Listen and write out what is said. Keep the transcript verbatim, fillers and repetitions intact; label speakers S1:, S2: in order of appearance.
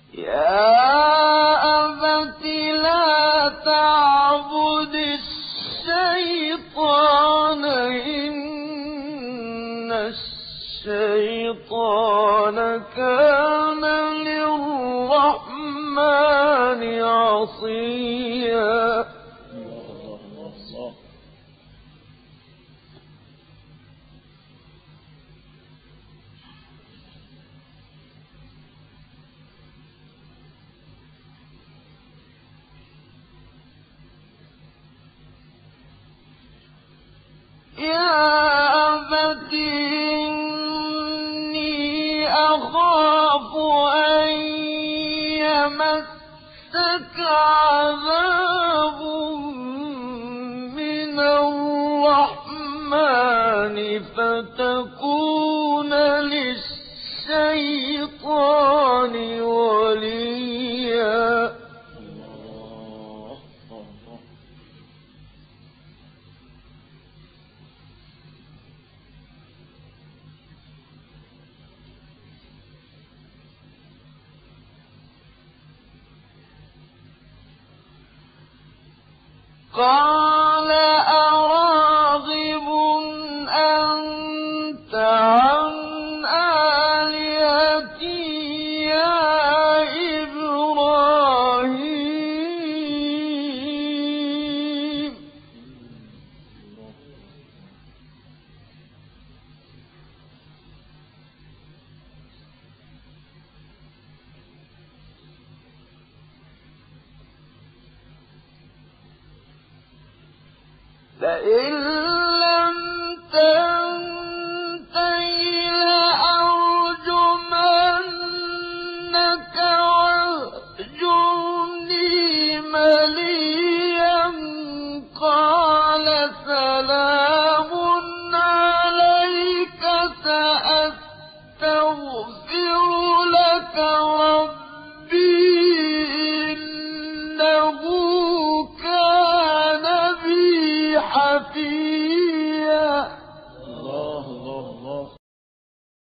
S1: يا أبت لا تعبد الشيطان إن الشيطان كان للرحمن عصيا. يا أبت إني أخاف أن يمسك عذاب من الرحمن فتكون للشيطان وليا. قال أراغب أنت عن آلهتي يا إبراهيم. لئن لم تنته لأرجمنك واهجرني مليا. قال سلام عليك سأستغفر لك ربي